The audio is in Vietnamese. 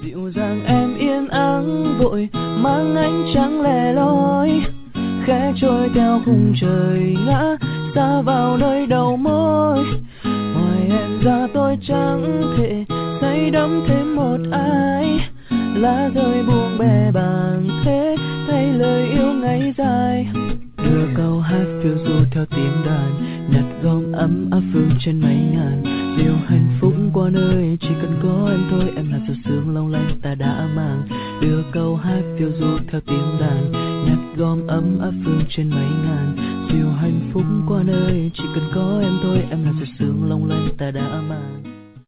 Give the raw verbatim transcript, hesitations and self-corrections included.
dịu dàng em yên ắng vội mang ánh trăng lẻ loi, khẽ trôi theo khung trời ngã xa vào nơi đầu môi. Ngoài em ra tôi chẳng thể say đắm thêm một ai, lá rơi buông bè bàng thế thay lời yêu ngày dài. Đưa câu hát phiêu du theo tiếng đàn, nhặt gom ấm áp phương trên mấy ngàn điều hạnh phúc qua nơi chỉ cần có em thôi. Em là giọt sương long lanh ta đã mang. Đưa câu hát phiêu du theo tiếng đàn, nhặt gom ấm áp phương trên mấy ngàn điều hạnh phúc qua nơi chỉ cần có em thôi. Em là giọt sương long lanh ta đã mang.